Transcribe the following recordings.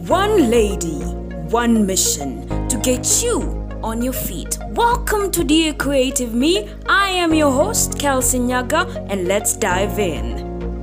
One lady, one mission to get you on your feet. Welcome to Dear Creative Me. I am your host, Kelsey Nyaga, and let's dive in.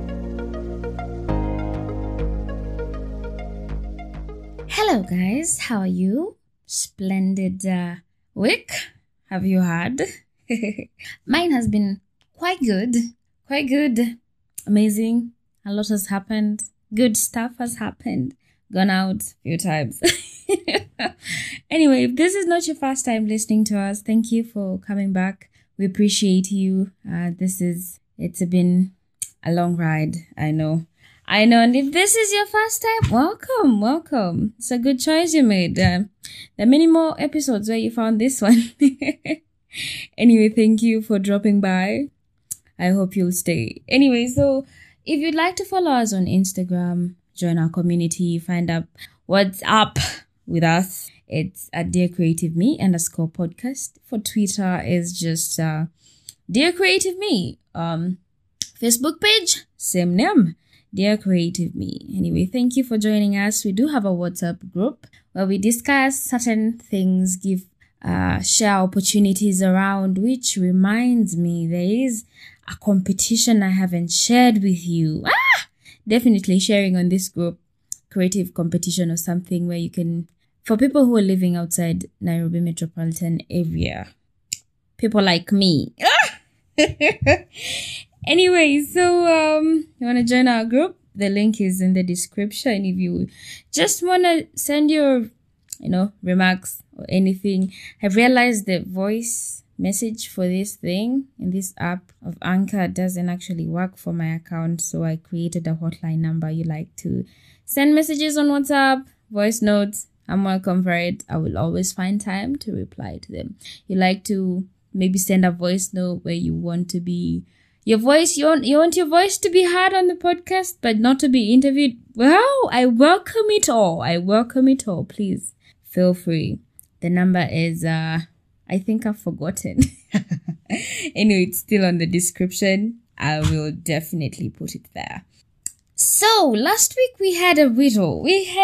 Hello guys, how are you? Splendid week have you had? Mine has been quite good, amazing. A lot has happened, good stuff has happened, gone out a few times. Anyway, if this is not your first time listening to us, thank you for coming back. We appreciate you. It's been a long ride, I know. And if this is your first time, welcome. It's a good choice you made. There are many more episodes where you found this one. Anyway, thank you for dropping by. I hope you'll stay. Anyway, so if you'd like to follow us on Instagram, join our community, find out what's up with us. It's at Dear Creative Me _podcast. For Twitter is just Dear Creative Me. Facebook page, same name. Dear Creative Me. Anyway, thank you for joining us. We do have a WhatsApp group where we discuss certain things, share opportunities around, which reminds me there is a competition I haven't shared with you. Definitely sharing on this group, creative competition or something where you can, for people who are living outside Nairobi metropolitan area, people like me. Anyway, so you want to join our group? The link is in the description. If you just want to send your, remarks or anything. I've realized the voice message for this thing in this app of Anchor doesn't actually work for my account. So I created a hotline number. You like to send messages on WhatsApp, voice notes. I'm welcome for it. I will always find time to reply to them. You like to maybe send a voice note where you want to be you want your voice to be heard on the podcast, but not to be interviewed. Well, I welcome it all. Please feel free. The number is, I think I've forgotten. Anyway, it's still on the description. I will definitely put it there. So, last week we had a riddle.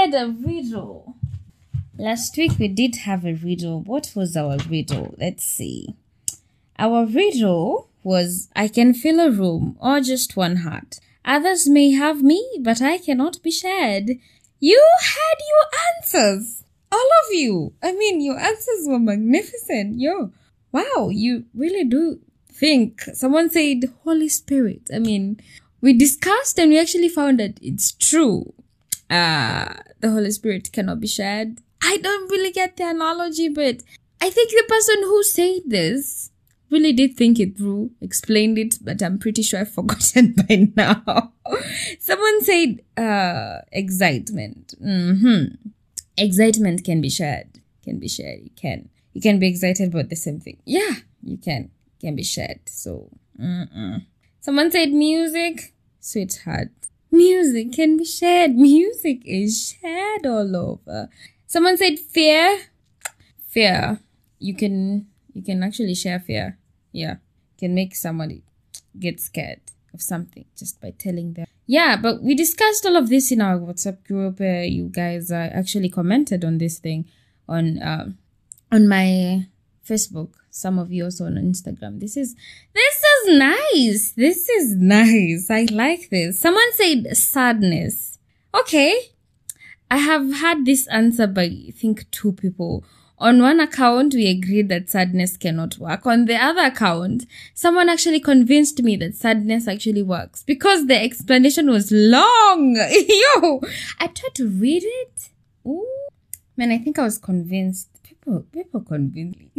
Last week we did have a riddle. What was our riddle? Let's see. Our riddle was, I can fill a room or just one heart. Others may have me, but I cannot be shared. You had your answers. All of you. I mean, your answers were magnificent. Wow, you really do think. Someone said Holy Spirit. I mean, we discussed and we actually found that it's true. The Holy Spirit cannot be shared. I don't really get the analogy, but I think the person who said this really did think it through, explained it, but I'm pretty sure I've forgotten by now. Someone said, excitement. Excitement can be shared. You can be excited about the same thing. Yeah, you can be shared. So, Someone said music. Sweetheart, music can be shared. Music is shared all over. Someone said fear. You can actually share fear. Yeah, can make somebody get scared of something just by telling them. Yeah, but we discussed all of this in our WhatsApp group. You guys actually commented on this thing on my Facebook. Some of you also on Instagram. This is nice. This is nice. I like this. Someone said sadness. Okay, I have had this answer by I think 2 people. On one account, we agreed that sadness cannot work. On the other account, someone actually convinced me that sadness actually works because the explanation was long. I tried to read it. Ooh, man, I think I was convinced. People convinced me.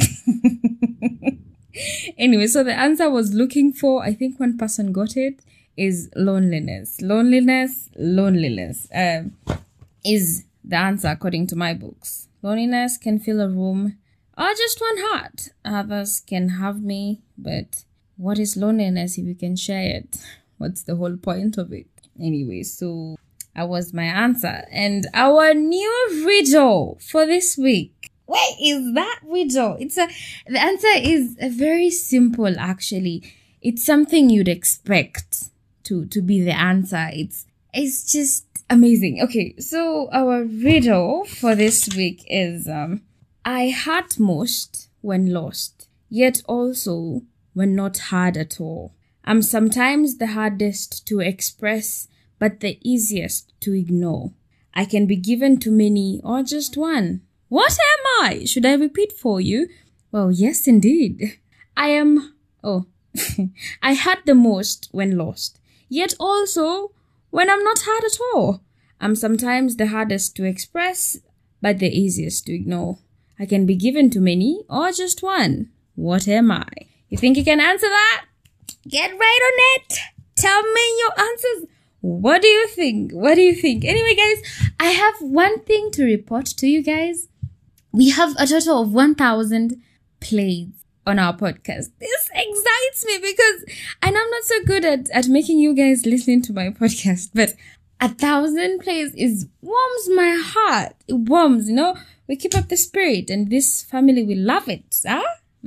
Anyway, so the answer I was looking for, I think one person got it, is loneliness. Loneliness is the answer according to my books. Loneliness can fill a room or just one heart. Others can have me, but what is loneliness if you can share it? What's the whole point of it? Anyway, so that was my answer. And our new riddle for this week. Where is that riddle? The answer is very simple, actually. It's something you'd expect to be the answer. It's It's just amazing. Okay, so our riddle for this week is I hurt most when lost, yet also when not hard at all. I'm sometimes the hardest to express, but the easiest to ignore. I can be given to many or just one. What am I? Should I repeat for you? Well, yes, indeed. I am, I hurt the most when lost, yet also when I'm not hard at all. I'm sometimes the hardest to express, but the easiest to ignore. I can be given to many or just one. What am I? You think you can answer that? Get right on it. Tell me your answers. What do you think? What do you think? Anyway, guys, I have one thing to report to you guys. We have a total of 1,000 plays on our podcast. This excites me because I know I'm not so good at making you guys listen to my podcast, but 1,000 plays warms my heart. It warms, we keep up the spirit and this family, we love it. Huh?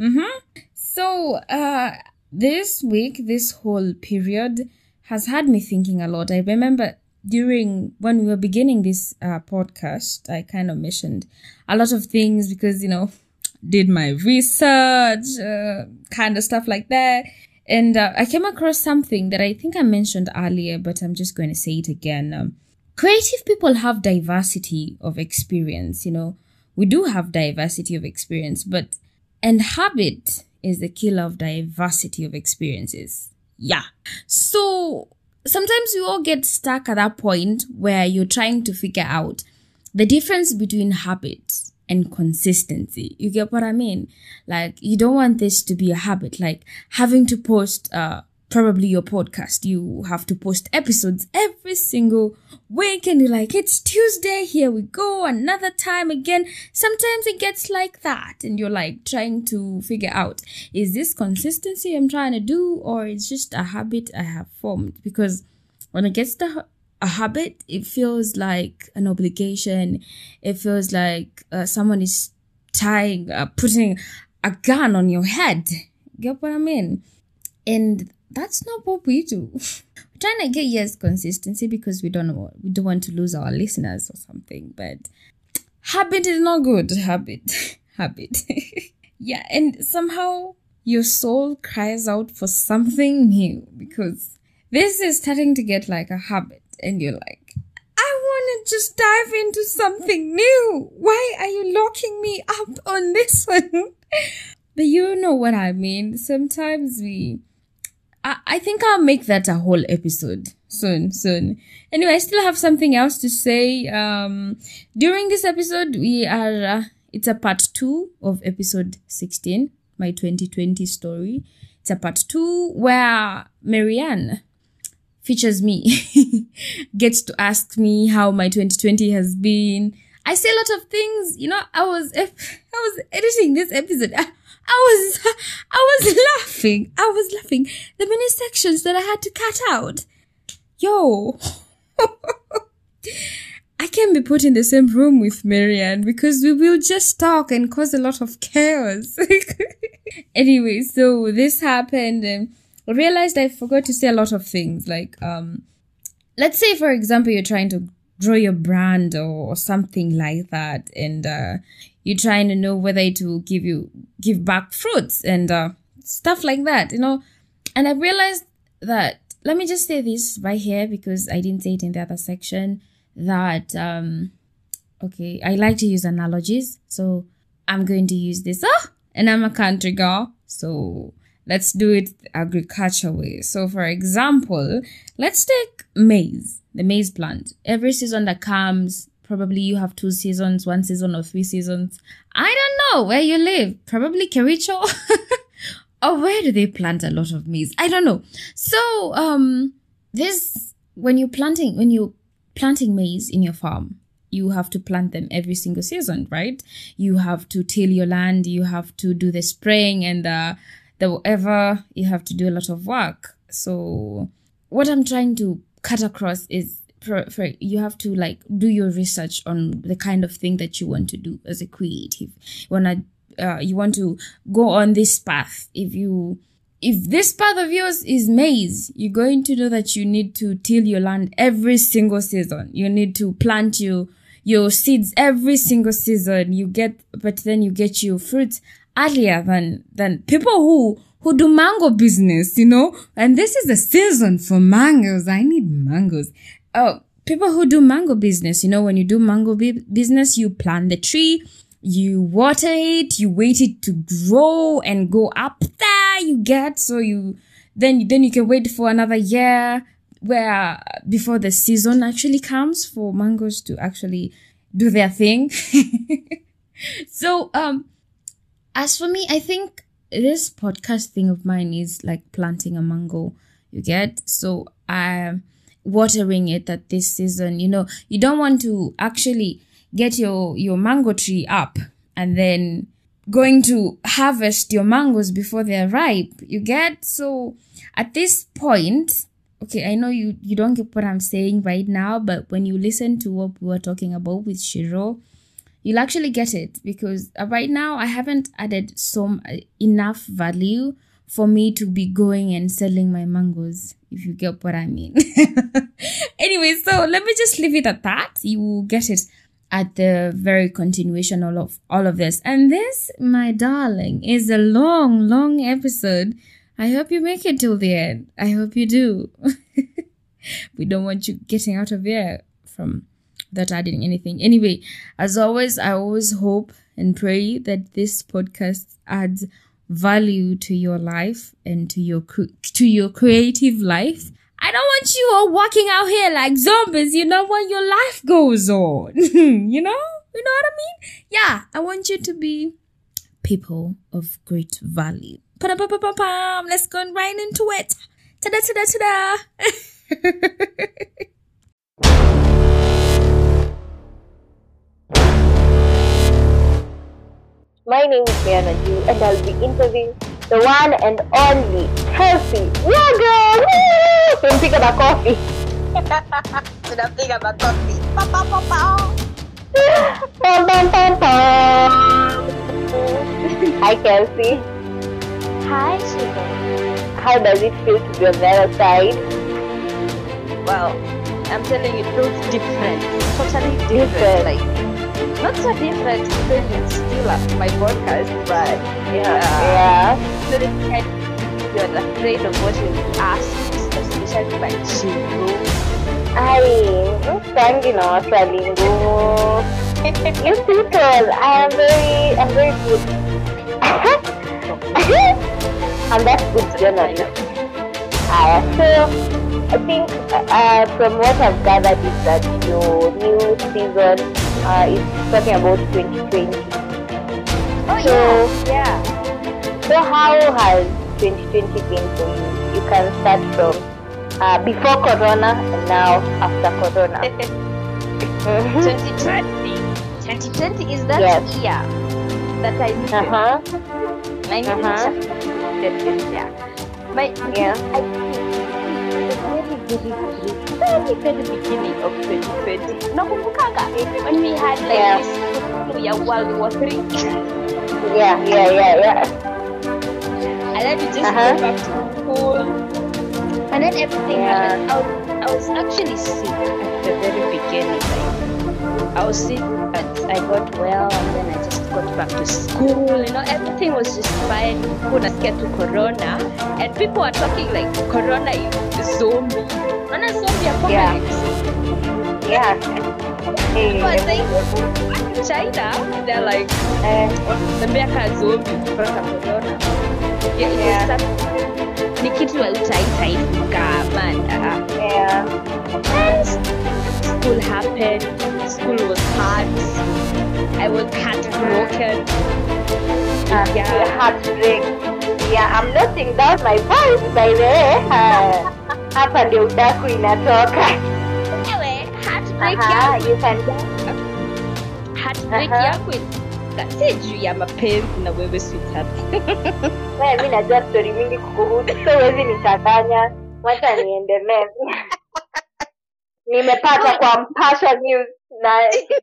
So, this week, this whole period has had me thinking a lot. I remember when we were beginning this podcast, I kind of mentioned a lot of things because, did my research, kind of stuff like that. And I came across something that I think I mentioned earlier, but I'm just going to say it again. Creative people have diversity of experience, We do have diversity of experience, and habit is the killer of diversity of experiences. Yeah. So sometimes you all get stuck at that point where you're trying to figure out the difference between habit and consistency. You get what I mean? Like, you don't want this to be a habit, like having to post probably your podcast. You have to post episodes every single week and you're like, it's Tuesday, here we go, another time again. Sometimes it gets like that and you're like trying to figure out, is this consistency I'm trying to do or it's just a habit I have formed? Because when it gets to a habit, it feels like an obligation. It feels like someone is putting a gun on your head. Get what I mean? And that's not what we do. We're trying to get consistency because we don't want to lose our listeners or something. But habit is not good. Habit. Yeah, and somehow your soul cries out for something new because this is starting to get like a habit. And you're like, I want to just dive into something new. Why are you locking me up on this one? But you know what I mean. Sometimes I think I'll make that a whole episode soon. Anyway, I still have something else to say. During this episode, it's a part 2 of episode 16, my 2020 story. It's a part 2 where Marianne features me, gets to ask me how my 2020 has been. I say a lot of things, I was editing this episode. I was laughing. The many sections that I had to cut out. Yo, I can't be put in the same room with Marianne because we will just talk and cause a lot of chaos. Anyway, so this happened and I realized I forgot to say a lot of things. Like, let's say, for example, you're trying to grow your brand or something like that. And you're trying to know whether it will give back fruits and stuff like that, And I realized that, let me just say this right here because I didn't say it in the other section, that, okay, I like to use analogies. So I'm going to use this. And I'm a country girl. So let's do it agriculture way. So for example, let's take maize, the maize plant. Every season that comes, probably you have 2 seasons, 1 season or 3 seasons. I don't know where you live. Probably Kericho. Or where do they plant a lot of maize? I don't know. So when you're planting maize in your farm, you have to plant them every single season, right? You have to till your land. You have to do the spraying and the whatever. You have to do a lot of work. So what I'm trying to cut across is you have to do your research on the kind of thing that you want to do as a creative. You want to go on this path. If if this part of yours is maize, you're going to know that you need to till your land every single season. You need to plant your seeds every single season. But then you get your fruits earlier than people who do mango business, and this is the season for mangoes. I need mangoes. Oh, people who do mango business, when you do mango business, you plant the tree, you water it, you wait it to grow and go up there, then you can wait for another year before the season actually comes for mangoes to actually do their thing. So, as for me, I think this podcast thing of mine is like planting a mango, you get? So I'm watering it at this season. You don't want to actually get your mango tree up and then going to harvest your mangoes before they're ripe, you get? So at this point, okay, I know you don't get what I'm saying right now, but when you listen to what we were talking about with Shiro, you'll actually get it, because right now I haven't added enough value for me to be going and selling my mangoes, if you get what I mean. Anyway, so let me just leave it at that. You will get it at the very continuation of all of this. And this, my darling, is a long, long episode. I hope you make it till the end. I hope you do. We don't want you getting out of here from that adding anything. Anyway, as always, I always hope and pray that this podcast adds value to your life and to your creative life. I don't want you all walking out here like zombies, when your life goes on. You know what I mean? Yeah, I want you to be people of great value. Pa-da-pa-pa-pa-pam. Let's go right into it. Ta-da, ta-da, ta-da. My name is Rihanna Ju, and I'll be interviewing the one and only Kelsey Nyaga. Tunapiga makofi. Tunapiga makofi. Pa pa pa pa. Pam pam pam pam. Hi Kelsey. Hi Shiva. How does it feel to be on the other side? Well, I'm telling you, it feels different. Totally different. Like, not so different because it's still my podcast, but Yeah. So the kind you're afraid of what you ask, especially by Shiva. Thank you, swali ngumu. You people, I'm very good. And that's good journalism. So I think from what I've gathered is that your new season is talking about 2020. Oh yeah. So how has 2020 been for you? You can start from before Corona and now after Corona. 2020 is that year that I need I need to yeah. I think very beginning of 2020. Nakumbukanga when we had like this World War 3. Yeah. And then we just go back to school. And then everything happened. I was actually sick at the very beginning. Like, I was sick, but I got well, and then I just got back to school. Everything was just fine. Couldn't get to Corona, and people are talking like Corona is zombie. Not a zombie apocalypse. Yeah. People are saying China, they're like, America is zombie because of Corona. Yeah. Ni kitu utaitaifuka man. School happened. School was hard. I was heartbroken. Heartbreak. Yeah, I'm noting down my voice by the way. Hapa ndio udaku inatoka. Anyway, heartbreak you can heartbreak yako si juu ya mapenzi na wewe sweetheart. Mimi najua story mingi kukuhusu, so wezi nichanganya. Wacha niendelee. Nimepata kwa Mpasha News na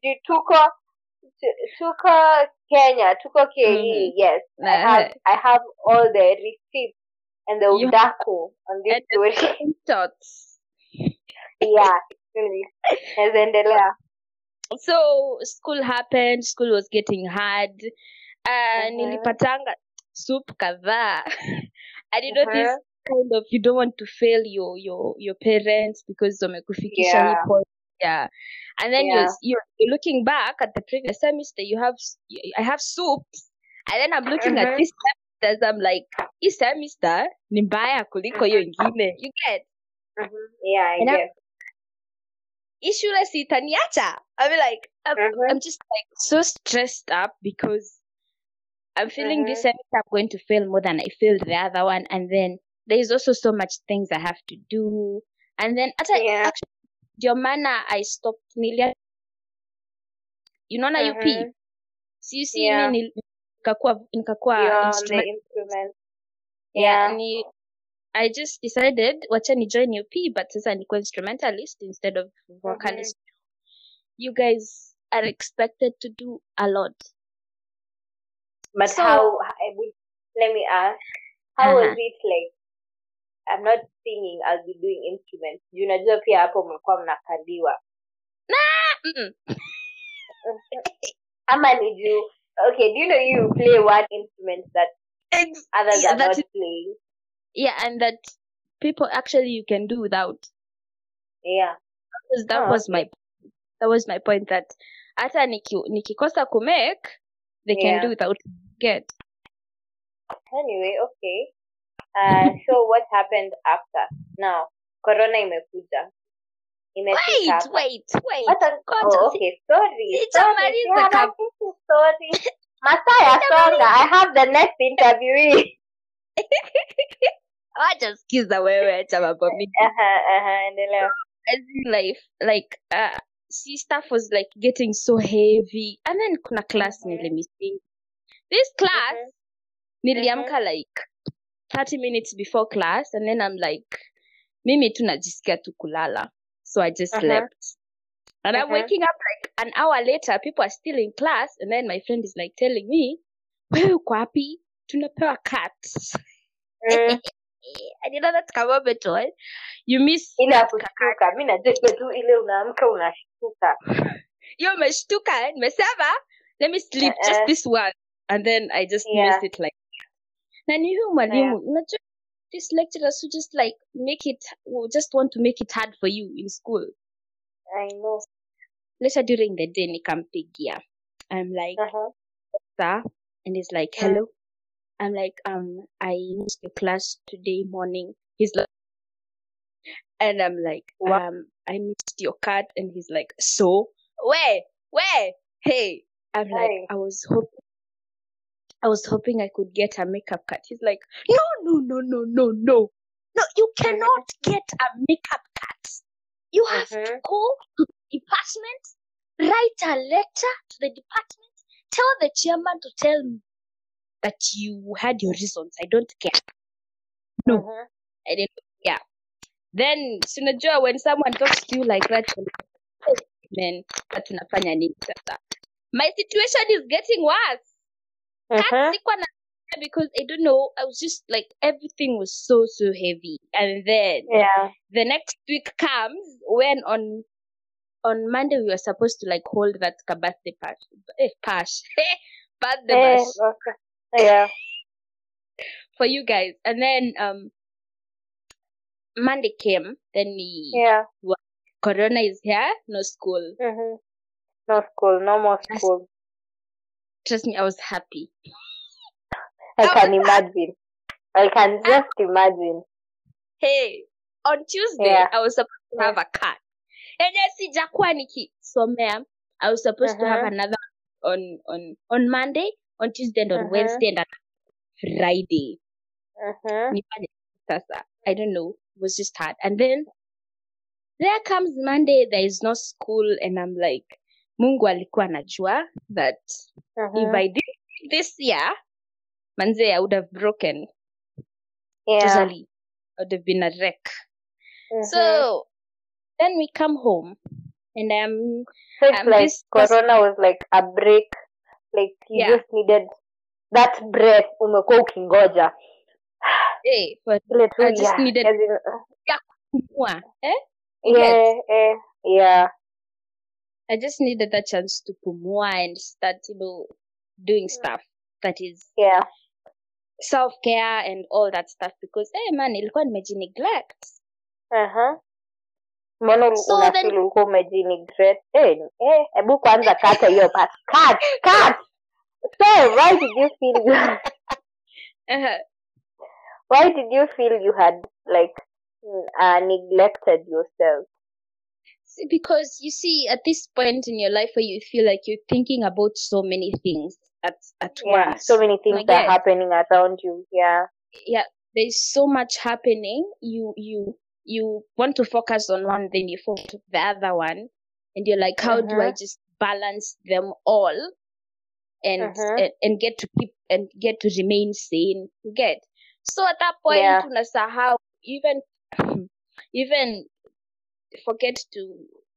tuko Kenya, tuko KE. Yes, I have all the receipts and the You- udaku on this and story. screenshots. Yeah, really. Naendelea. So school happened, school was getting hard. Nilipatanga soup kadhaa. And you know this kind of, you don't want to fail your parents because wamekufikisha hii Yeah. point. Yeah. And then Yeah. you're looking back at the previous semester, I have soups. And then I'm looking at this semester, I'm like, this semester ni mbaya kuliko hiyo ingine. You get? Yeah, I And guess. Hii shule si itaniacha. I'm just like so stressed up because I'm feeling this semester I'm going to fail more than I failed the other one, and then there is also so much things I have to do, and then Yeah. actually ndio maana I stopped unaona UP, so you see Yeah. me nikakuwa You're on the instrument. instrument. Yeah, I just decided wacha ni join UP, but sasa niko instrumentalist instead of vocalist. You guys are expected to do a lot. But So- let me ask, how was it like? I'm not singing, I'll be doing instruments. Unajua pia hapo mlikuwa mnakaliwa. Mm-mm. Ama ni juu, okay, do you know you play one instrument that others Yeah, are not playing? Yeah, and that people actually you can do without. Yeah. Because that was my point, that hata nikikosa kumake, they can Yeah. do without. Get. Anyway, okay. So what happened after? Now, Corona imekuja. Imefika hapa. Wait. Hata- Ngoja, okay, sorry. Sijamaliza Yeah, kab- sorry. Masaya Songa, I have the next interviewee. Wacha sikiza wewe, acha mambo mingi. Endelea. As in life, like see, stuff was like getting so heavy, and then kuna class nilimissing. This class niliamka like 30 minutes before class, and then I'm like, mimi tu najisikia tu kulala, so I just slept. And I'm waking up like an hour later, people are still in class, and then my friend is like telling me, wewe uko wapi? Tunapewa cut. I did not come up at all. You miss Ile ya kushtuka. Mi najua tu ile unaamka unashtuka. Yo umeshtuka, nimesema let me sleep just this one, and then I just miss it like na ni huyu mwalimu unajua these lecturers who just like just want to make it hard for you in school. I know. Later during the day nikampigia, I'm like sir, and he's like hello. I'm like I missed your class today morning. He's like, and I'm like I missed your card, and he's like, so where hey, I'm like I was hoping I could get a makeup cut. He's like, no, you cannot get a makeup cut. You have to go to the department, write a letter to the department, tell the chairman to tell me that you had your reasons. I don't care. No, I didn't. Yeah. Then, sinajua when someone talks to you like that, man, tunafanya nini sasa? My situation is getting worse. Sikuwa na because I don't know, I was just like everything was so heavy, and then the next week comes when on Monday we were supposed to like hold that birthday bash for you guys, and then Monday came, then Corona is here, no school. No school, no more school. Trust me, I was happy. I can imagine. I can just imagine. Hey, on Tuesday, I was supposed to have a cut. And then sijakuwa nikisomea. I was supposed to have another on Monday, on Tuesday, and on Wednesday, and on Friday. Sasa, I don't know. It was just hard. And then there comes Monday, there is no school, and I'm like, Mungu alikuwa anajua that if I did this year, manze, I would have broken. Totally. I would have been a wreck. So then we come home, and so it's like Corona was like a break. Like you just needed that breath. Umekuwa ukingoja. Hey, but Ile tu, I just yeah, needed as in, kupumua. yeah, yeah. I just needed that chance to pumua and start, doing stuff that is Yeah. self-care and all that stuff because, hey man, ilikuwa nimejineglect. Mbona So unafeel then, ulikuwa umejineglect? Hebu kwanza kata hiyo part. Cut. So, why did you feel you had like neglected yourself? see, because you see, at this point in your life where you feel like you're thinking about so many things at Yeah, once. so many things are happening around you. Yeah. Yeah, there's so much happening. You want to focus on one, then you focus on the other one, and you're like, how do I just balance them all and get to keep and get to remain sane? You get. So at that point, Yeah. unasahau even forget to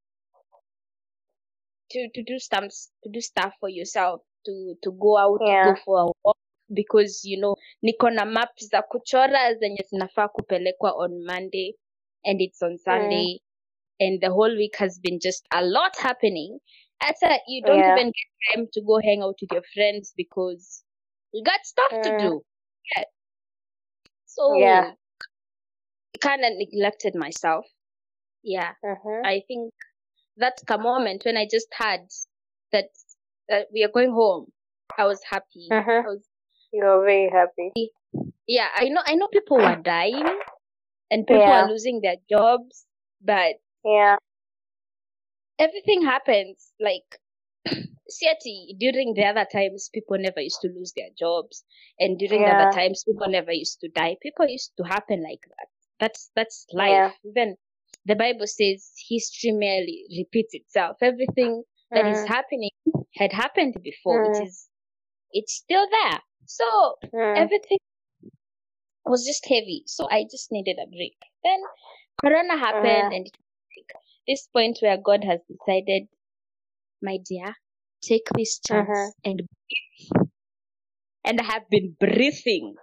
do stuff for yourself, to go out, Yeah. to go for a walk, because niko na map za kuchora zenye zinafaa kupelekwa on Monday and it's on Sunday and the whole week has been just a lot happening. Ata you don't even get time to go hang out with your friends because you got stuff to do. Yeah. So kind of neglected myself. Yeah. I think that's a moment when I just had that we are going home. I was happy. You were very happy. Yeah, I know people were dying and people are losing their jobs, but everything happens. Like, see, during the other times, people never used to lose their jobs, and during the other times, people never used to die. People used to happen like that. That's life. Even the Bible says history merely repeats itself. Everything that is happening had happened before. It's still there. So everything was just heavy. So I just needed a break. Then Corona happened, and it was like this point where God has decided, my dear, take this chance and breathe. And I have been breathing.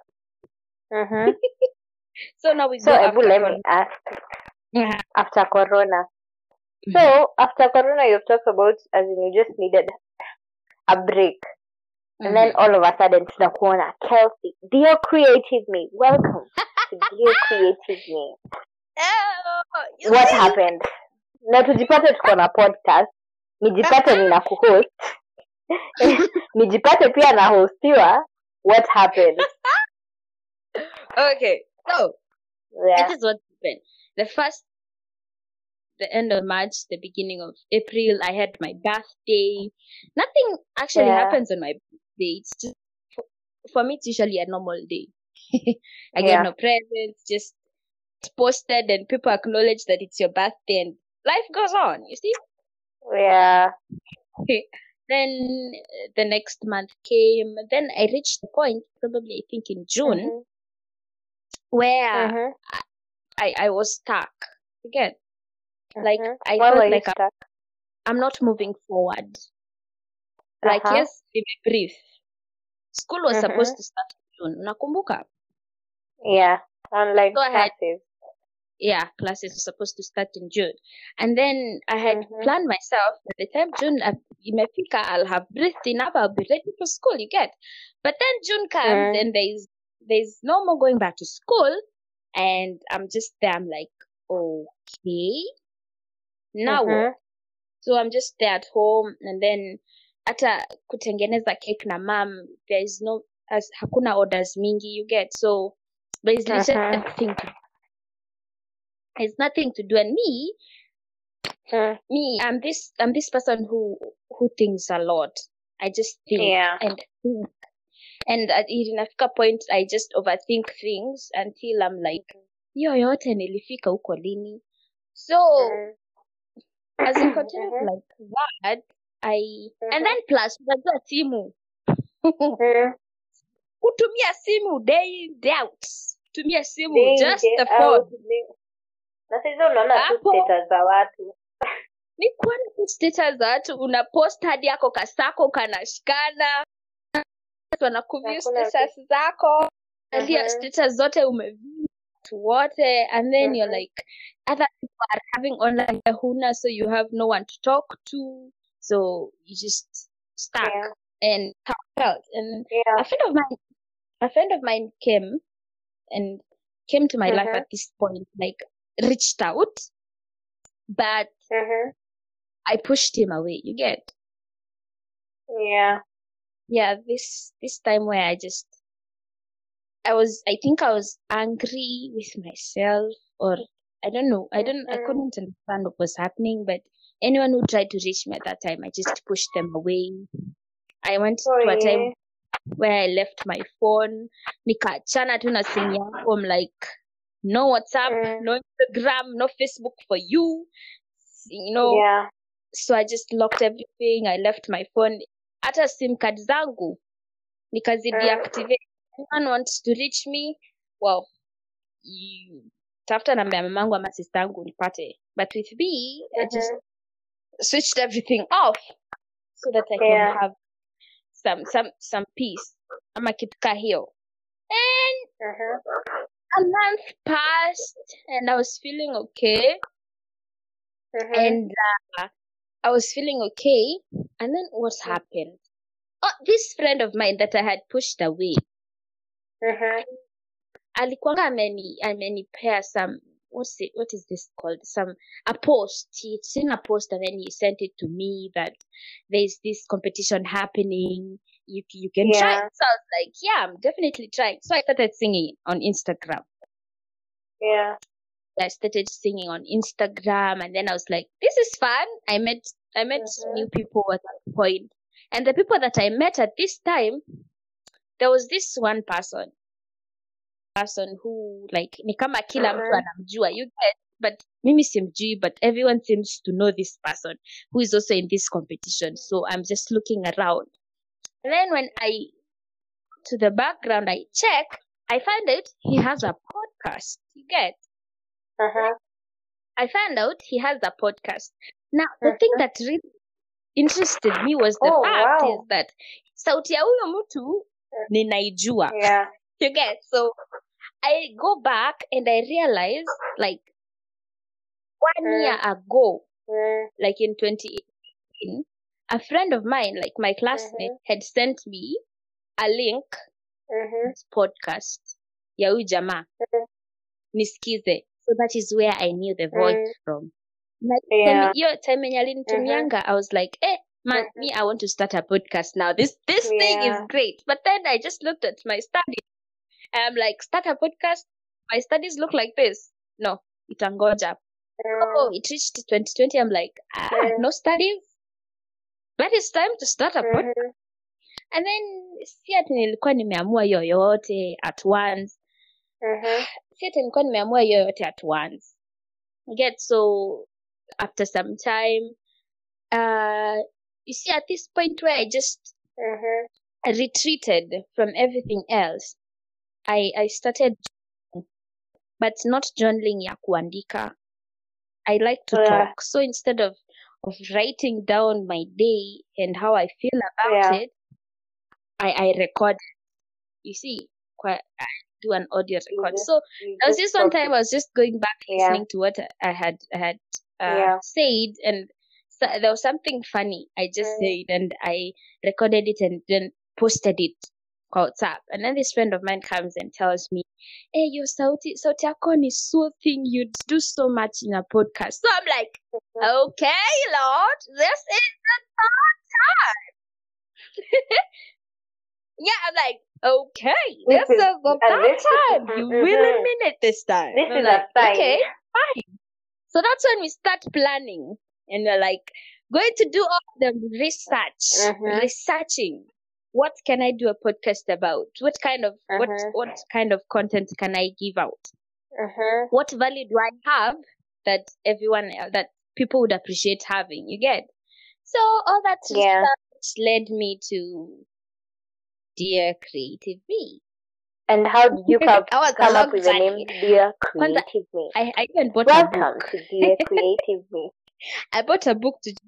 So now we go after let Corona. me ask. After Corona. So after Corona, you've talked about as in you just needed a break. And then all of a sudden, tunakuona Kelsey, Dear Creative Me. Welcome to Dear Creative Me. What happened? Na tujipate tuko na podcast, nijipate nina kuhost, nijipate pia na hostiwa. What happened? Okay, so this is what happened. The end of March, the beginning of April, I had my birthday. Nothing actually happens on my birthday. It's just, for me, it's usually a normal day. I get no presents, just posted and people acknowledge that it's your birthday and life goes on, you see? Yeah. Then the next month came. Then I reached the point, probably I think in June, where I was stuck again. Like I felt like I'm not moving forward. Like yes, breathe. School was supposed to start in June. Unakumbuka? Yeah, online classes. Yeah, classes were supposed to start in June. And then I had planned myself by the time June imefika, I'll have breathed enough, I'll be ready for school, you get. But then June comes and there's no more going back to school. And I'm just there, I'm like, okay. Now what? So I'm just there at home, and then hata kutengeneza cake na mom, hakuna orders mingi, you get. So there's nothing to do. And me, I'm this person who thinks a lot. I just think and think. And at inafika point I just overthink things until I'm like, hiyo yote nilifika huko lini? So as I continued like that, and then plus unajua simu. Kutumia simu day out. Tumia simu just the phone. Na sasa unaona tu status za watu. Ni kuona tu status za watu, una post hadi yako kasako kanashikana. Watu wanakuview status zako. Earlier status zote umeview wote, and then you're like, other people are having online huna, so you have no one to talk to, so you just stuck. And how I felt. And a friend of mine came to my life at this point, like reached out, but I pushed him away. You get? Yeah. This time where I think I was angry with myself, or I don't know. I couldn't understand what was happening, but anyone who tried to reach me at that time, I just pushed them away. I went to a time where I left my phone, nikaachana tu na simu yangu. I'm like, no WhatsApp, no Instagram, no Facebook for you, So I just locked everything. I left my phone. Hata SIM card zangu nikazi deactivate. Anyone wants to reach me, well, you tafuta namba ya mamangu ama sister yangu nipate. But with me, I just switched everything off so that I can have some peace. Ama kitu ka hiyo. And a month passed and I was feeling okay. And I was feeling okay. And then what happened? Oh, this friend of mine that I had pushed away, alikuwanga amenipea some, what is this called? A post. He'd seen a post and then he sent it to me that there's this competition happening. You can try. So I was like, yeah, I'm definitely trying. So I started singing on Instagram. I started singing on Instagram, and then I was like, this is fun. I met new people at that point. And the people that I met at this time, there was this one person who, like, ni kama kila mtu anamjua, you get, but mimi simjui, but everyone seems to know this person who is also in this competition. So I'm just looking around. And then when I, to the background, I check, I find out he has a podcast, you get. I found out he has a podcast. Now, the thing that really interested me was the fact is that sauti ya huyo mtu ninaijua. You get? So I go back and I realize, like, 1 year ago, like in 2018, a friend of mine, like my classmate, had sent me a link podcast ya huyu jamaa nisikize. So that is where I knew the voice from. Your time alinitumia, I was like, man, me, I want to start a podcast now. This thing is great. But then I just looked at my studies. I'm like, start a podcast? My studies look like this. No, itangoja. Oh, it reached 2020. I'm like, no studies? But it's time to start a podcast. And then, si ati nilikuwa nimeamua yoyote at once. Si ati nilikuwa nimeamua yoyote at once. Get, so after some time, you see, at this point where I just retreated from everything else, I started, but not journaling ya kuandika. I like to talk. So instead of writing down my day and how I feel about it, I record. You see, I do an audio record. So there was this one time I was just going back listening to what I had said, and so there was something funny I just said, and I recorded it and then posted it on WhatsApp. And then this friend of mine comes and tells me, "Hey, your sauti yako ni soothing. You'd do so much in a podcast." So I'm like, okay, Lord, this is the third time. Yeah, I'm like, okay, this is the third time. You really mean it this time. This is like, okay, fine. So that's when we start planning, and we're like going to do all the researching. What can I do a podcast about? What kind of what kind of content can I give out? What value do I have that that people would appreciate having? You get? So all that research led me to Dear Creative Me. And how did you come up with the name Dear Creative Me? I even bought a book. Welcome to Dear Creative Me. I bought a book to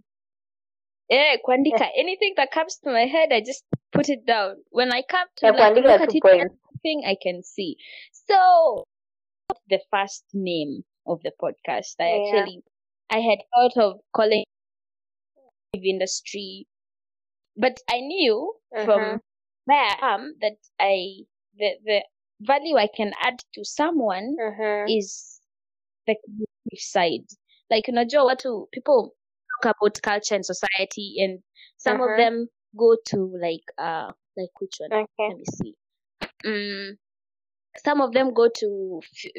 kuandika. Anything that comes to my head, I just put it down. When I come to look at it, thing I can see. So the first name of the podcast, I had thought of calling it industry, but I knew from where I am that the value I can add to someone is the creative side. Like, unajua watu, people talk about culture and society, and some of them go to like which one? Okay. Let me see. Some of them go to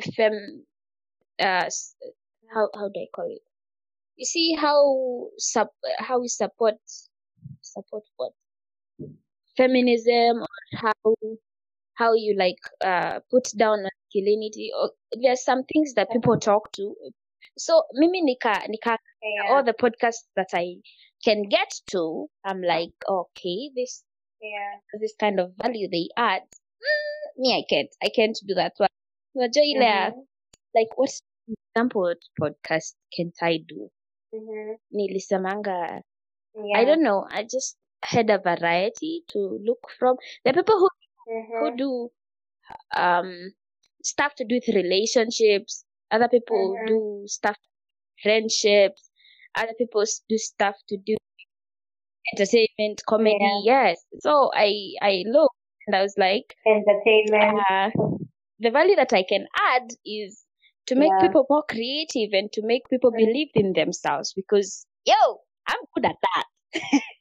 how do I call it? You see how we support what? Feminism, or how you like put down masculinity, or there's some things that people talk to. So mimi nika all the podcasts that I can get to, I'm like, okay, this kind of value they add. Me, I can't do that one. Unajua ile ya, like, what example what podcast can't I do? Nilisemanga, I don't know, I just had a variety to look from. The people who do stuff to do with relationships, other people do stuff friendships, other people do stuff to do entertainment, comedy. Yes. So I looked and I was like, entertainment. The value that I can add is to make people more creative and to make people believe in themselves, because I'm good at that.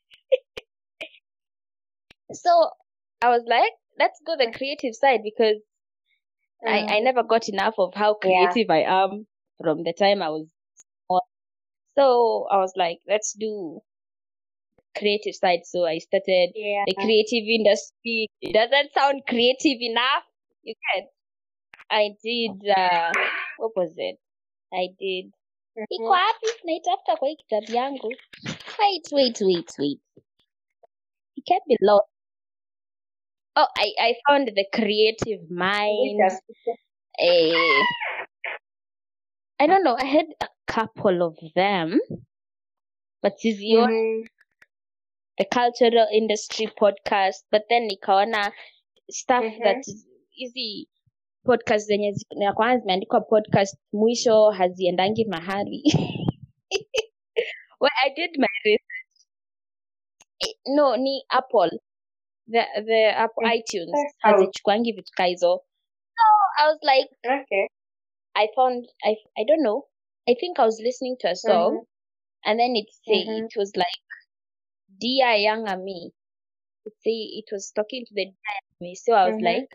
So I was like, let's go the creative side, because I never got enough of how creative I am from the time I was on. So I was like, let's do creative side. So I started the creative industry. It doesn't sound creative enough. You get. I did what was it? I did iko wapi? Naitafuta kwa hii kitabu yangu. Wait. It can't be lost. Oh, I found the creative mind. I don't know. I had a couple of them, but it's the cultural industry podcast. But then nikaona stuff that is easy. Podcast zenye na kwanza zimeandikwa podcast mwisho haziendangi mahali. Well, I did my research. No, ni Apple. The Apple iTunes hazichukuangi vitu kaizo. So I was like, Okay. I don't know. I think I was listening to a song, and then it was like Dear Younger Me. It was talking to the Dear Younger Me. So I was like,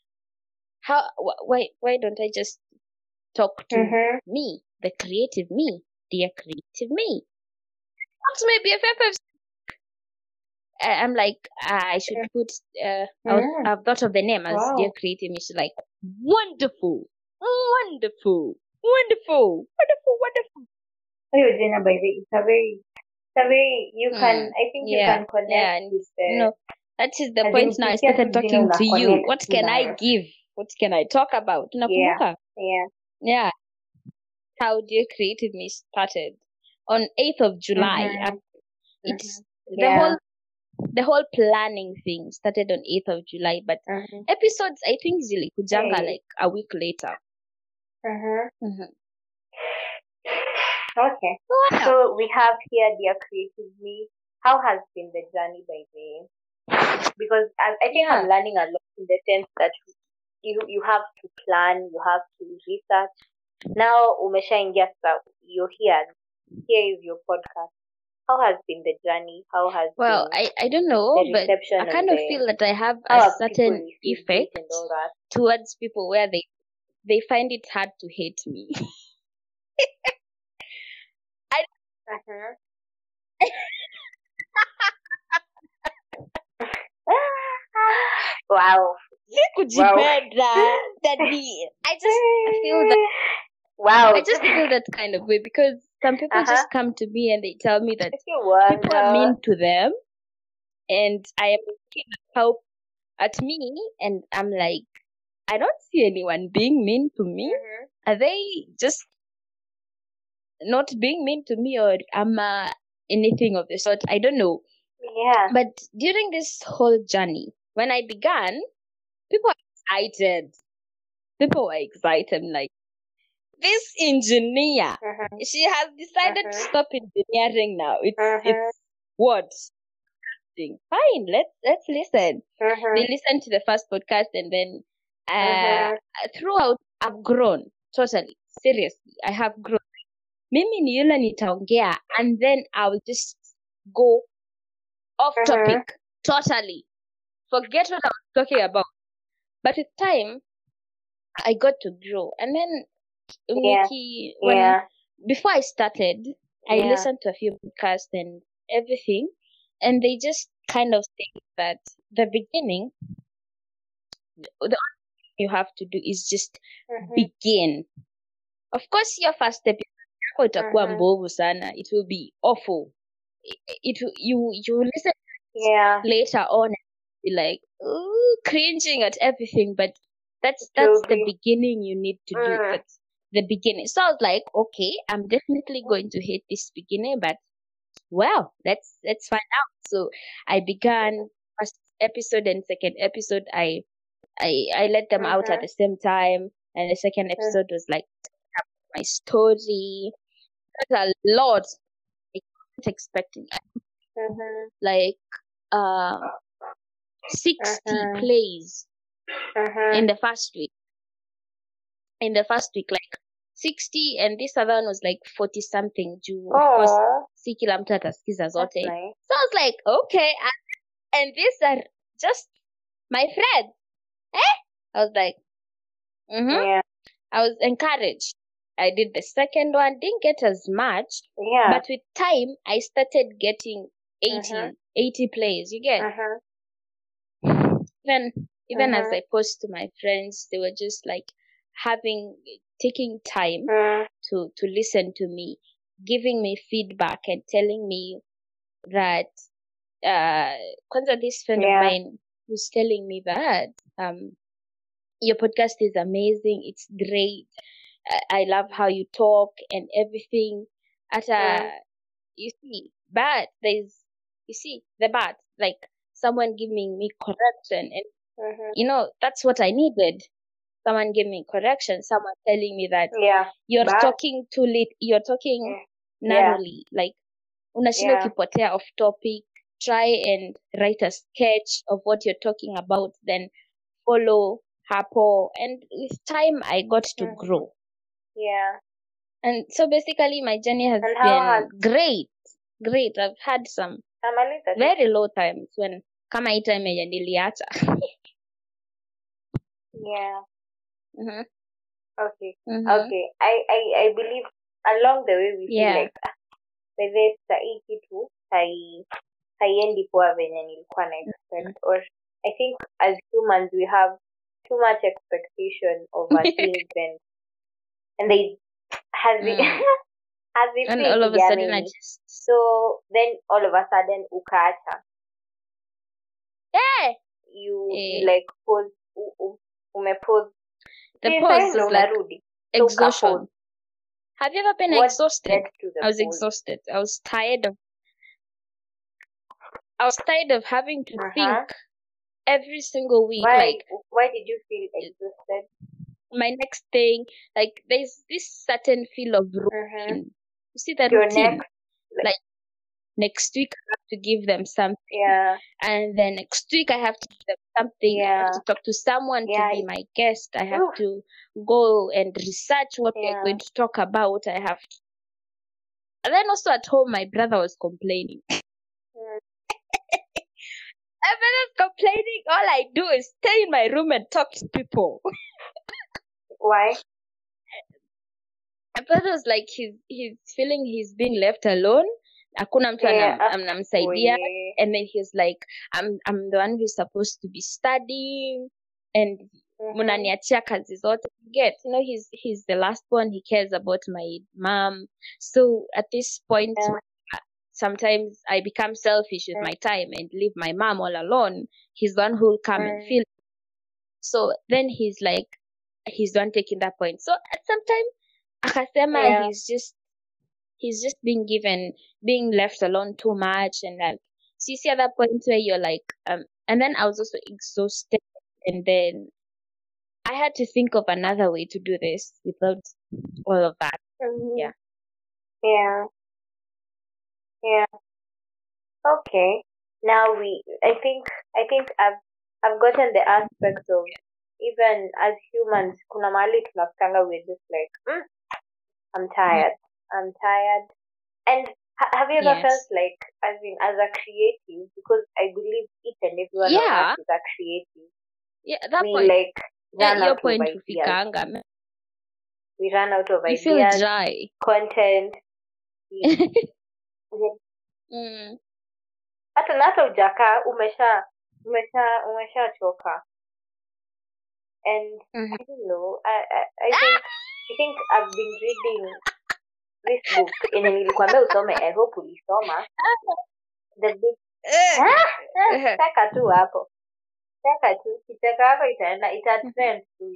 why don't I just talk to me, the creative me, dear creative me? What's my BFF? I'm like, I should put I've thought of the name as dear creative me. She's like, wonderful. Oh, Jenna, by the way, it's a very you can, I think you can connect with the. No, that is the point. Now I started talking to you. What can I give? What can I talk about? Yeah. How Dear Creative Me started on 8th of July. It's the whole planning thing started on 8th of July, but episodes I think zilikujanga like a week later. Okay. Wow. So we have here Dear Creative Me. How has been the journey, by the way? Because I think I'm learning a lot in the sense that you have to plan, you have to research. Now umeshaingia sasa, you're here. Here is your podcast. How has been the journey? How has I don't know, but I kind of feel that I have a certain effect towards people where they find it hard to hate me. Wow. Sikujipenda, daddy. I just feel that. Wow. I just feel that kind of way, because some people just come to me and they tell me that people are mean to them, and I am looking at me, and I'm like, I don't see anyone being mean to me. Are they just not being mean to me, or am I anything of the sort? I don't know. Yeah. But during this whole journey, when I began, people excited. People were excited. I'm like, this engineer, she has decided to stop engineering now. It's what? Fine, let's listen. They listened to the first podcast, and then throughout I've grown totally. Seriously, I have grown. Mimi ni yule nitaongea, and then I'll just go off topic totally. Forget what I was talking about. But with time, I got to grow, and then Nikki, before I started, I listened to a few podcasts and everything, and they just kind of say that the beginning, the only thing you have to do is just begin. Of course, your first step itakuwa mbovu sana. It will be awful. You listen later on and be like, ooh, cringing at everything, but that's the beginning you need to do. That's the beginning. So I was like, okay, I'm definitely going to hate this beginning, but well, let's find out. So I began first episode and second episode. I let them out at the same time, and the second episode was like my story. That's a lot. I wasn't expecting like 60 plays in the first week. In the first week, like 60, and this other one was like 40 something. Of course, si kila mtu atasikiza zote. Nice. So I was like, okay, and these are just my friends. I was like, I was encouraged. I did the second one, didn't get as much, but with time, I started getting 80 plays. You get even as I post to my friends, they were just like taking time to listen to me, giving me feedback and telling me that kwanza this friend of mine was telling me that your podcast is amazing, it's great, I love how you talk and everything. You see, but like someone giving me correction, and that's what I needed. Someone gave me correction, someone telling me that you're talking too late, you're talking narrowly, like unashinda ukipotea off topic, try and write a sketch of what you're talking about, then follow hapo. And with time I got to grow. And so basically my journey has been great. I've had some very low times when kama hii time yenye niliacha. Okay. I believe along the way we feel like whether hii kitu haiendi poa venye nilikuwa na expect, or I think as humans we have too much expectation over things, and they has it And all of a sudden I just so then all of a sudden ukaacha you like pause umepause the pause is like unarudi exhaustion. Have you ever been exhausted? I was pause? exhausted. I was tired of having to think every single week. Why did you feel exhausted? My next thing, like there's this certain feel of routine. You see that Your routine? Like next week I have to give them something. And then next week I have to give them something. I have to talk to someone to be my guest. I have to go and research what we're going to talk about. And then also at home my brother was complaining. My brother's complaining. All I do is stay in my room and talk to people. Why? My brother was like he's feeling he's being left alone. Hakuna mtu anamsaidia, and then he's like, I'm the one who's supposed to be studying, and munaniachia kazi zote. He's the last one. He cares about my mom. So at this point, sometimes I become selfish with my time and leave my mom all alone. He's the one who'll come and feel. So then he's like, he's the one taking that point. So at some time, akasema he's just being left alone too much, and like, see at that point where you're like, and then I was also exhausted, and then I had to think of another way to do this without all of that. Yeah. Yeah. Okay. Now I think I've gotten the aspect of, even as humans, kuna mahali tunafikanga we're just like, I'm tired. And have you ever Yes. felt like, as a creative, because I believe each and every one of Yeah. us is a creative, Yeah, at that we point. like run Your out of point ideas. hufikanga. We run out of You feel ideas, dry. content. Hata ujakaa umeshachoka. And I don't know. I think I've been reading this book yenye nilikwambia usome. I hope ulisoma. The book. Taka tu hapo. Taka tu. Kitaka yako itaenda. Itatrend tu.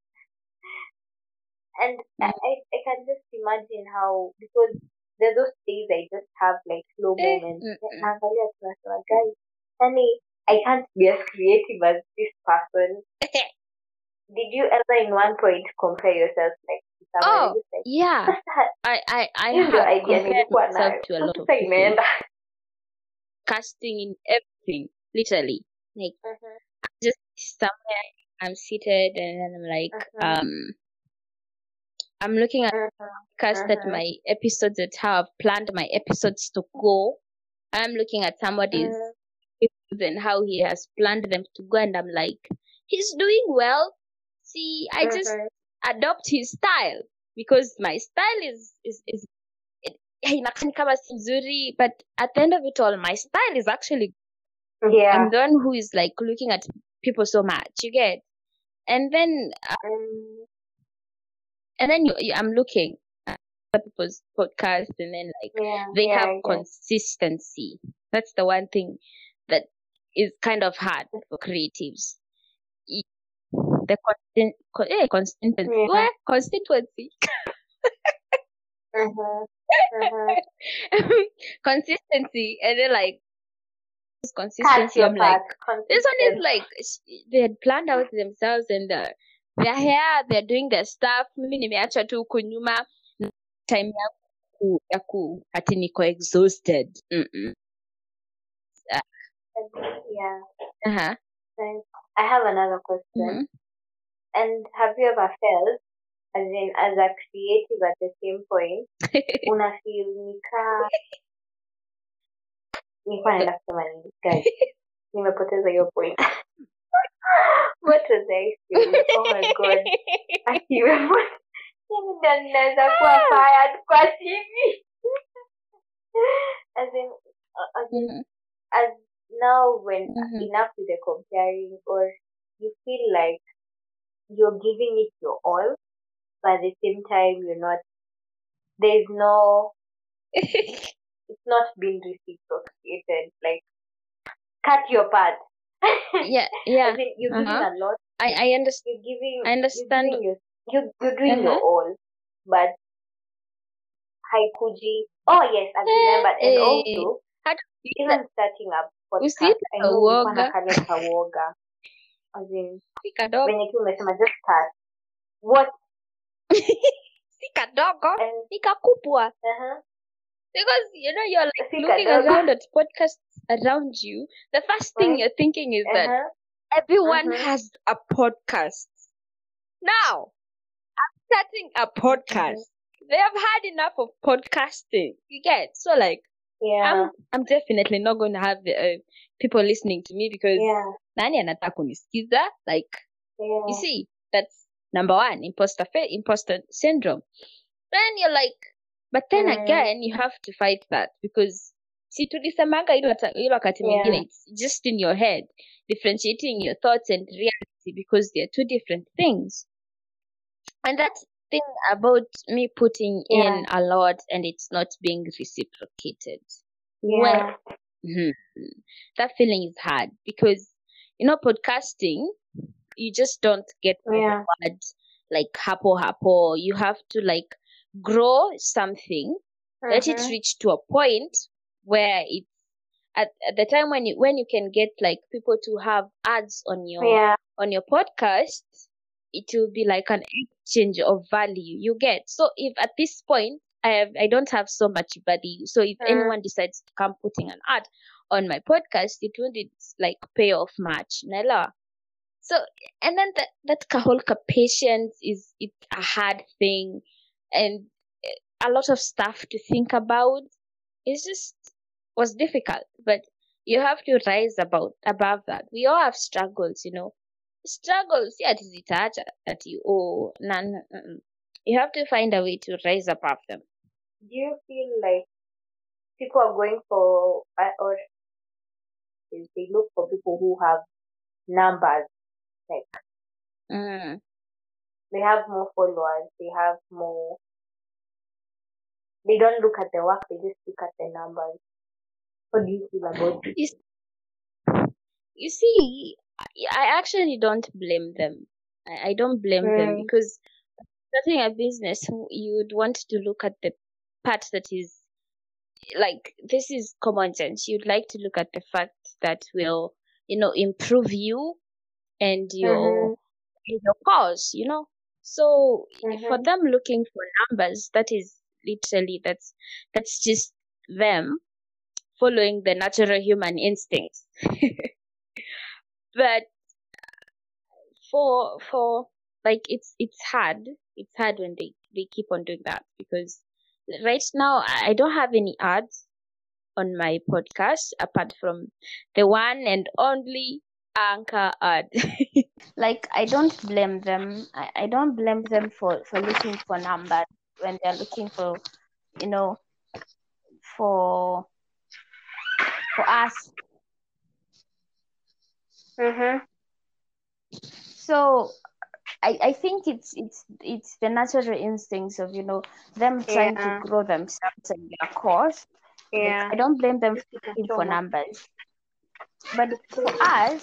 And I can just imagine how, because there are those days I just have like slow moments. Naangalia tunasema, guys, I can't be as creative as this person. Did you ever in one point compare yourself like to someone? Oh, like, yeah. I hiyo ndio have idea compared nilikuwa myself nayo. to a lot of Sasa people. imeenda. Casting in everything, literally. Like, just somewhere I'm seated and then I'm like, I'm looking at cast at my episodes, at how I've planned my episodes to go. I'm looking at somebody's episodes and how he has planned them to go, and I'm like, he's doing well. See, I just adopt his style because my style is inakaa kama si nzuri, but at the end of it all, my style is actually I'm the one who is like looking at people so much, you get, and then I'm looking at other people's podcasts, and then like they have consistency. That's the one thing that is kind of hard for creatives. The consistency. What? Constituency. Consistency, and then like consistency. I'm like, this one is like they had planned out themselves, and they're here, they're doing their stuff. Mimi nimeacha tu huku nyuma, time yangu ati niko exhausted. I have another question. And have you ever felt, as a creative at the same point, una feel nilikuwa naenda kusema nini? Guys, nimepoteza hiyo point. What was I saying? Oh my god. Ndio ninaweza kuwa fired kwa TV. As now when enough with the comparing, or you feel like you're giving it your all, but at the same time it's not being reciprocated. Like, cut your part. Yeah. You're giving a lot. I understand. I understand. You're doing your all, but haikuji. Oh yes, I remembered. And also, even starting up podcast, I know ukona kale kawoga. When you umesema just start. What? Si kadogo, ni kakupwa. Because you're like looking around at podcasts around you. The first thing you're thinking is that everyone has a podcast. Now, I'm starting a podcast. They have had enough of podcasting. You get? So like, I'm definitely not going to have the people listening to me because nani anataka kunisikiza? Like, you see, that's number one, imposter syndrome. Then you're like, but then again, you have to fight that because si tulisemanga hilo wakati mwingine, it's just in your head, differentiating your thoughts and reality because they're two different things. And that's the thing about me putting in a lot and it's not being reciprocated. Well, that feeling is hard because, podcasting, you just don't get forward like hapo. You have to like grow something, let it reach to a point where it's at the time when you can get like people to have ads on your podcast, it will be like an exchange of value. You get? So if at this point I don't have so much value, so if anyone decides to come putting an ad on my podcast, it wouldn't like pay off much. Nella. So and then that whole patience is it's a hard thing, and a lot of stuff to think about. It just was difficult, but you have to rise above that. We all have struggles, struggles. Yeah, it is that you owe. None. You have to find a way to rise above them. Do you feel like people are going for, or they look for people who have numbers, like they have more followers, they have more, they don't look at the work, they just look at the numbers. What do you feel about it? You see, I actually don't blame them. I don't blame them, because starting a business, you'd want to look at the part that is like, this is common sense. You'd like to look at the fact that will, improve you and your cause, So for them looking for numbers, that is literally that's just them following the natural human instincts. But for like it's hard when they keep on doing that, because right now I don't have any ads on my podcast apart from the one and only anchor ad. Like, I don't blame them. I don't blame them for looking for numbers when they're looking for, for us. So I think it's the natural instincts of them trying to grow themselves and their cause. I don't blame them for looking for numbers, but for us,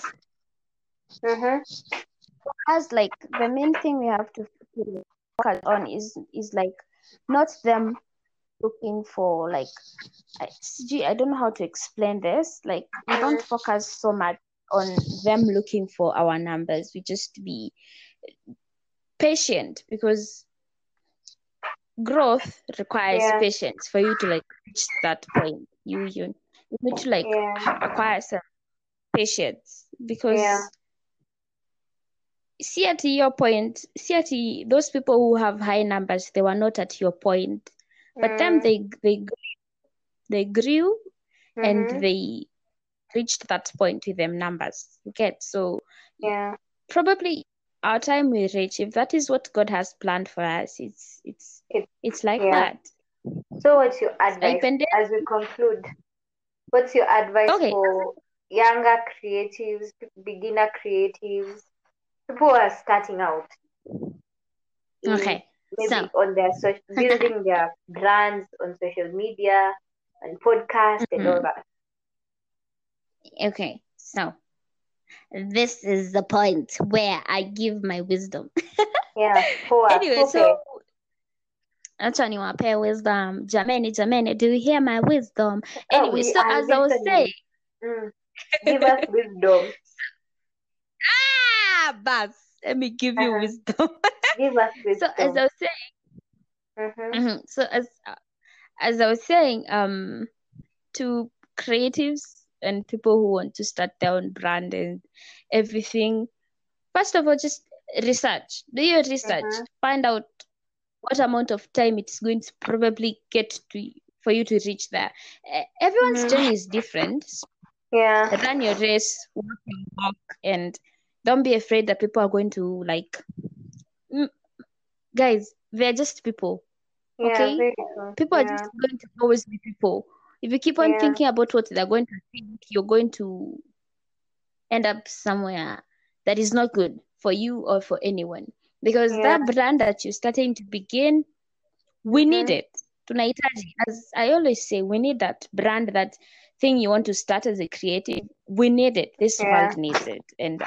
like the main thing we have to focus on is like not them looking for like I don't know how to explain this. Like, we don't focus so much on them looking for our numbers. We just be patient, because growth requires patience for you to like reach that point. You need to like acquire some patience, because see at your point, those people who have high numbers, they were not at your point, but them they grew and they reached that point with them numbers. You get? So probably our time will reach, if that is what God has planned for us. It's like that. So what's your advice as we conclude? What's your advice for younger creatives, beginner creatives, people who are starting out? Maybe on their building their brands on social media and podcast and all that. Okay, so this is the point where I give my wisdom. Anyway, so acha niwape wisdom. Jameni, do you hear my wisdom? Anyway, so as I was saying, give us wisdom. Bas, let me give you wisdom. Give us wisdom. So as I was saying, so as I was saying, to creatives and people who want to start their own brand and everything, first of all, just research. Do your research. Find out what amount of time it's going to probably get to for you to reach there. Everyone's journey is different. Run your race, walk your walk, and don't be afraid that people are going to like. Guys, they're just people. Okay, people are just going to always be people. If you keep on thinking about what they're going to think, you're going to end up somewhere that is not good for you or for anyone. Because that brand that you're starting to begin, we need it. Tunahitaji, as I always say, we need that brand, that thing you want to start as a creative. We need it. This world needs it. And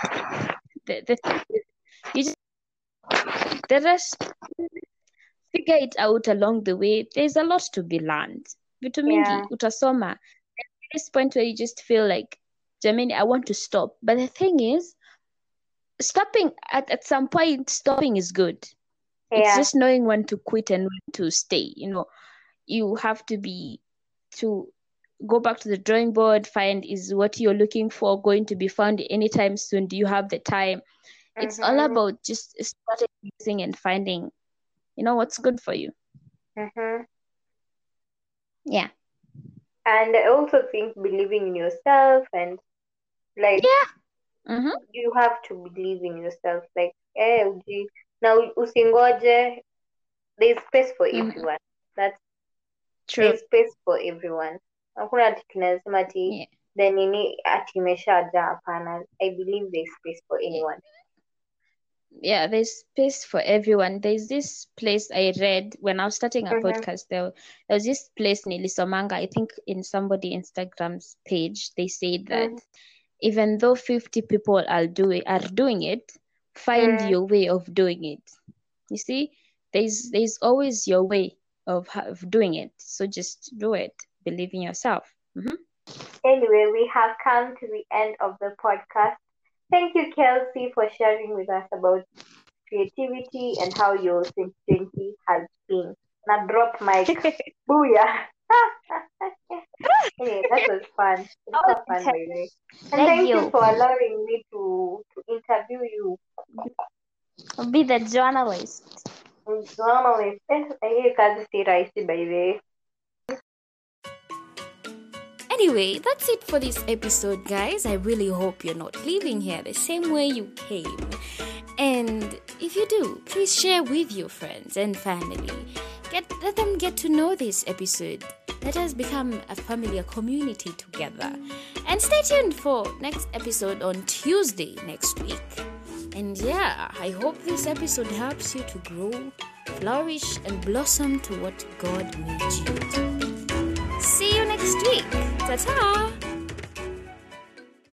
the rest, figure it out along the way. There's a lot to be learned. Vitu mingi utasoma. At this point where you just feel like, Jamini, I want to stop. But the thing is, stopping at some point, stopping is good. It's Yeah. just knowing when to quit and when to stay. You have to go back to the drawing board, find is what you're looking for going to be found anytime soon? Do you have the time? It's all Mhm. about just strategizing and finding, what's good for you. Mhm. Yeah. And I also think believing in yourself and like Mm-hmm. you have to believe in yourself. Like, now usingoje. There's space for Mhm. everyone. That's True. There's space for everyone. Hakuna ati tunasema ati Yeah. the nini ati imeshajaa. Hapana. I believe there's space for anyone. Yeah, there's space for everyone. There's this place I read when I was starting a Mhm. podcast. There was this place Nilisomanga, I think in somebody Instagram's page, they said that even though 50 people are doing it, find your way of doing it. You see, there's always your way of doing it. So just do it. Believe in yourself. Anyway, we have come to the end of the podcast. Thank you, Kelsey, for sharing with us about creativity and how your 2020 has been. Now drop mic. Booyah. Anyway, that was fun. It was fun, by the way. And thank you for allowing me to interview you. Be the journalist. Journalist. Hii kazi si rahisi, by the way. Anyway, that's it for this episode, guys. I really hope you're not leaving here the same way you came. And if you do, please share with your friends and family. Let them get to know this episode. Let us become a family, a community together. And stay tuned for next episode on Tuesday next week. And yeah, I hope this episode helps you to grow, flourish, and blossom to what God made you to be. See you next week. Ta-ta!